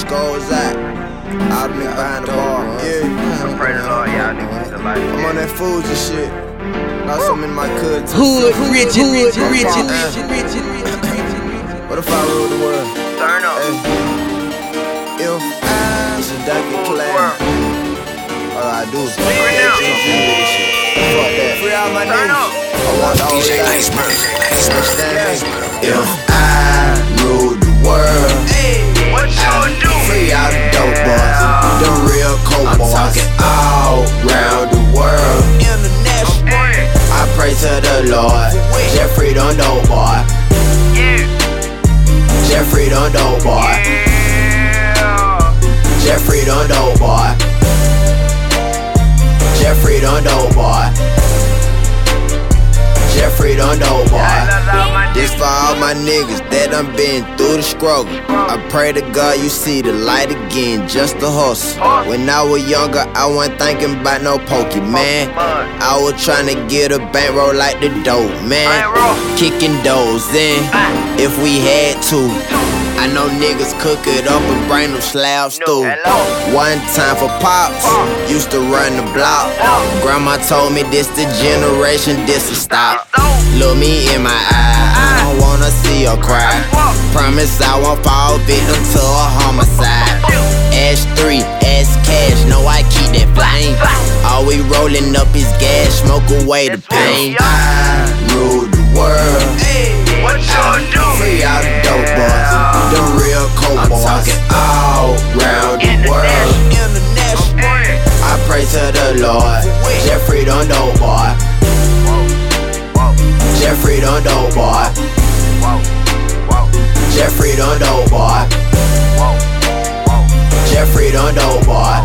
goes at. All the niggas behind the bar. Yeah. I pray the Lord, y'all niggas to life. I'm on that food and shit. Lost some in my hood. Hood, rich. What if I rule the world? Turn up. If I was a Dunkin' Clan, all I do is fuck that. Free all my niggas. I want the whole thing. If I rule the world, What you do? free all the dope boys, them real coke boys. I'm talking all round the world. International. I pray to the Lord. Jeffrey done dope boy. Jeffrey done dope boy. Jeffrey done dope boy. Jeffrey done dope boy. Jeffrey done dope boy. This for all my niggas that done been through the struggle. I pray to God you see the light again, just a hustle. When I was younger, I wasn't thinking about no Pokemon. I was trying to get a bankroll like the dope man. Kicking doors in if we had to. I know niggas cook it up and bring them slabs through. One time for pops, used to run the block. Grandma told me this the generation, this will stop. Look me in my eye, I don't wanna see her cry. Promise I won't fall victim to a homicide. S3, S cash, know I keep that flame. All we rolling up is gas, smoke away the pain. I rule the world. What you do? Free all the dope boys, them real coke boys. I'm talking all round the world. International. I pray to the Lord. Jeffrey done dope boy. Jeffrey done dope boy. Jeffrey done dope boy. Jeffrey done dope boy.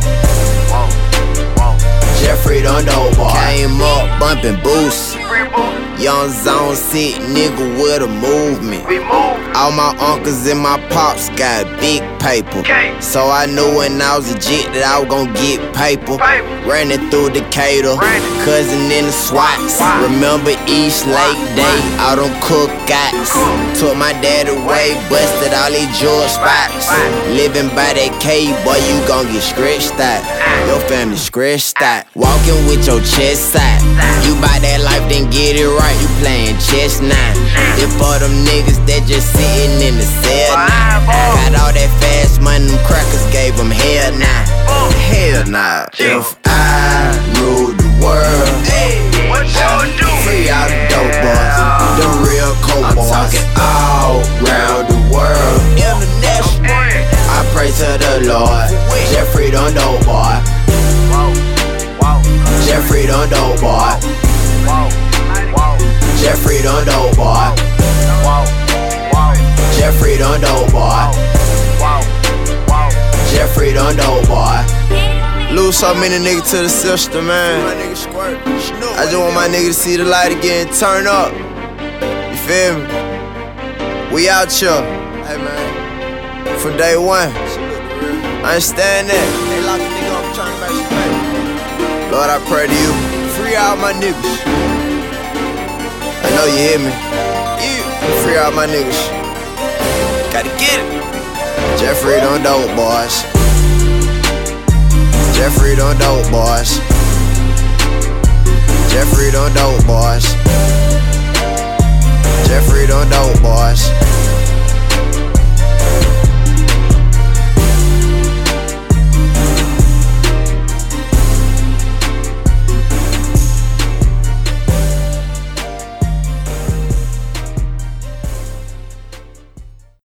Jeffrey done dope boy. Came up bumping boost. Young zone sick nigga with a movement. All my uncles and my pops got big paper. So I knew when I was legit that I was gon' get paper. Running through Decatur, cousin in the SWATs. Remember East Lake Day, all them cookouts. Took my dad away, busted all these George spots. Living by that K, boy, you gon' get scratched out. Your family scratched out. Walking with your chest out. You buy that life, then get it right. You playing chess now. If for them niggas that just sitting in the cell now. Got all that fast money, them crackers gave them hell now. Hell nah. If I rule the world, What you do? free all the dope boys, them real coke boys. I'm talking all round the world. International. I pray to the Lord. Jeffrey done dope boy. Jeffrey done dope boy. Jeffrey done dope boy. Jeffrey done dope boy. Jeffrey done dope boy. Lose so many niggas to the system, man. I just want my niggas to see the light again, turn up. You feel me? We out here. Hey man, from day one. I understand that. They lock a nigga up trying to make some money. Lord, I pray to you. Free all my niggas. I know you hear me. Free all my niggas. Gotta get it. Jeffrey done dope boys. Jeffrey done dope boys. Jeffrey done dope boys. Jeffrey done dope boys.